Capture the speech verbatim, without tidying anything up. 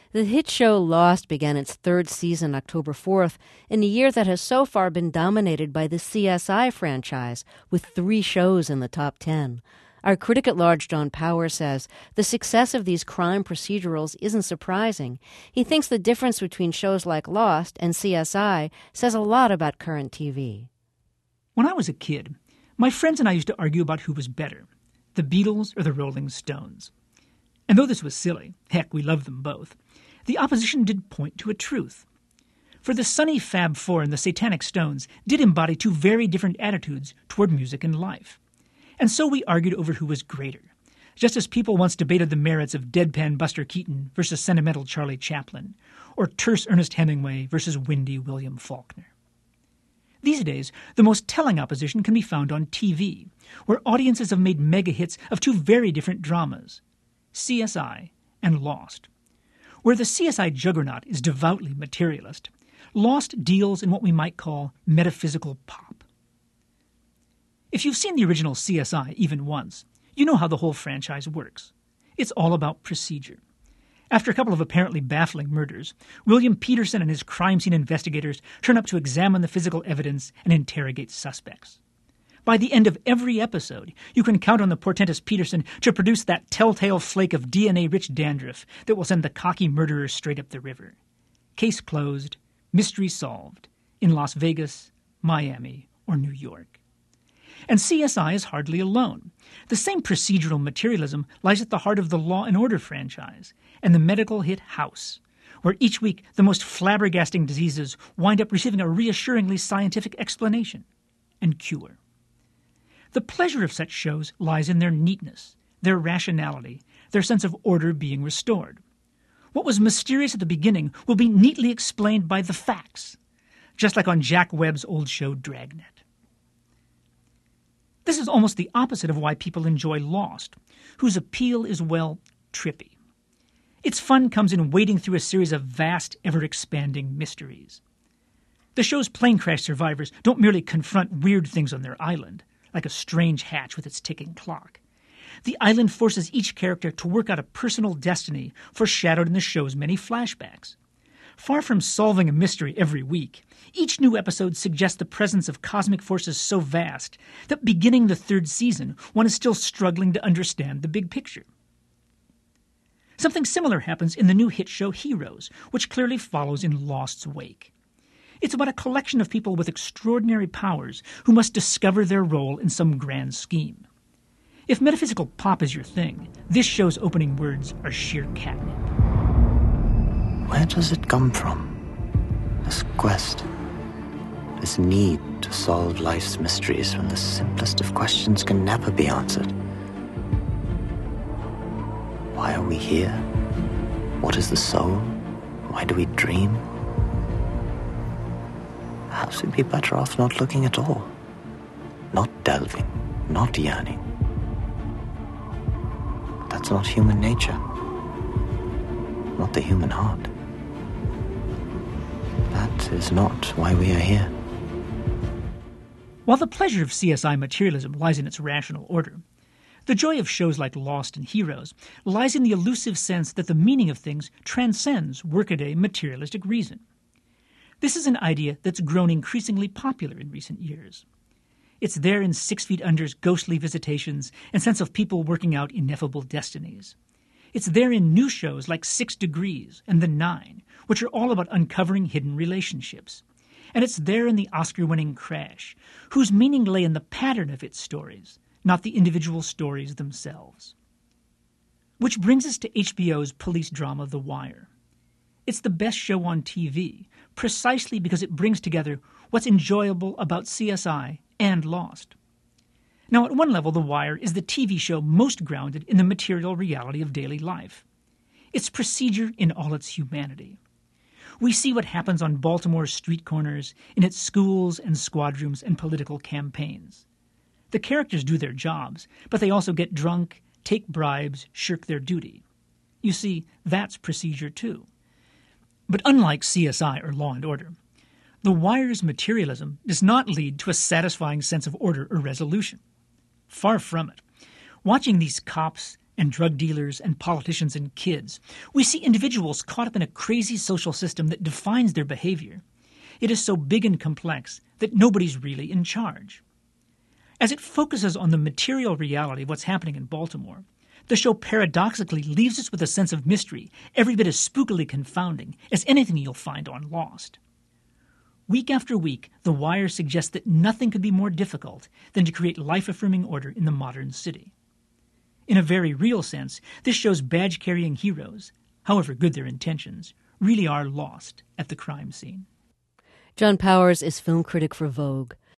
The hit show Lost began its third season October fourth in a year that has so far been dominated by the C S I franchise, with three shows in the top ten. Our critic at large, John Power, says the success of these crime procedurals isn't surprising. He thinks the difference between shows like Lost and C S I says a lot about current T V. When I was a kid, my friends and I used to argue about who was better, the Beatles or the Rolling Stones. And though this was silly, heck, we loved them both, the opposition did point to a truth. For the sunny Fab Four and the Satanic Stones did embody two very different attitudes toward music and life. And so we argued over who was greater, just as people once debated the merits of deadpan Buster Keaton versus sentimental Charlie Chaplin, or terse Ernest Hemingway versus windy William Faulkner. These days, the most telling opposition can be found on T V, where audiences have made mega hits of two very different dramas, C S I and Lost. Where the C S I juggernaut is devoutly materialist, Lost deals in what we might call metaphysical pop. If you've seen the original C S I even once, you know how the whole franchise works. It's all about procedure. After a couple of apparently baffling murders, William Peterson and his crime scene investigators turn up to examine the physical evidence and interrogate suspects. By the end of every episode, you can count on the portentous Peterson to produce that telltale flake of D N A-rich dandruff that will send the cocky murderer straight up the river. Case closed, mystery solved, in Las Vegas, Miami, or New York. And C S I is hardly alone. The same procedural materialism lies at the heart of the Law and Order franchise and the medical hit House, where each week the most flabbergasting diseases wind up receiving a reassuringly scientific explanation and cure. The pleasure of such shows lies in their neatness, their rationality, their sense of order being restored. What was mysterious at the beginning will be neatly explained by the facts, just like on Jack Webb's old show Dragnet. This is almost the opposite of why people enjoy Lost, whose appeal is, well, trippy. Its fun comes in wading through a series of vast, ever-expanding mysteries. The show's plane crash survivors don't merely confront weird things on their island, like a strange hatch with its ticking clock. The island forces each character to work out a personal destiny foreshadowed in the show's many flashbacks. Far from solving a mystery every week, each new episode suggests the presence of cosmic forces so vast that beginning the third season, one is still struggling to understand the big picture. Something similar happens in the new hit show Heroes, which clearly follows in Lost's wake. It's about a collection of people with extraordinary powers who must discover their role in some grand scheme. If metaphysical pop is your thing, this show's opening words are sheer catnip. Where does it come from? This quest, this need to solve life's mysteries when the simplest of questions can never be answered. Why are we here? What is the soul? Why do we dream? Perhaps we'd be better off not looking at all. Not delving, not yearning. That's not human nature. Not the human heart. That is not why we are here. While the pleasure of C S I materialism lies in its rational order, the joy of shows like Lost and Heroes lies in the elusive sense that the meaning of things transcends workaday materialistic reason. This is an idea that's grown increasingly popular in recent years. It's there in Six Feet Under's ghostly visitations and sense of people working out ineffable destinies. It's there in new shows like Six Degrees and The Nine, which are all about uncovering hidden relationships. And it's there in the Oscar-winning Crash, whose meaning lay in the pattern of its stories, not the individual stories themselves. Which brings us to H B O's police drama The Wire. It's the best show on T V, precisely because it brings together what's enjoyable about C S I and Lost. Now, at one level, The Wire is the T V show most grounded in the material reality of daily life. It's procedure in all its humanity. We see what happens on Baltimore's street corners, in its schools and squad rooms and political campaigns. The characters do their jobs, but they also get drunk, take bribes, shirk their duty. You see, that's procedure too. But unlike C S I or Law and Order, The Wire's materialism does not lead to a satisfying sense of order or resolution. Far from it. Watching these cops, and drug dealers and politicians and kids. We see individuals caught up in a crazy social system that defines their behavior. It is so big and complex that nobody's really in charge. As it focuses on the material reality of what's happening in Baltimore, the show paradoxically leaves us with a sense of mystery, every bit as spookily confounding as anything you'll find on Lost. Week after week, The Wire suggests that nothing could be more difficult than to create life-affirming order in the modern city. In a very real sense, this show's badge-carrying heroes, however good their intentions, really are lost at the crime scene. John Powers is film critic for Vogue.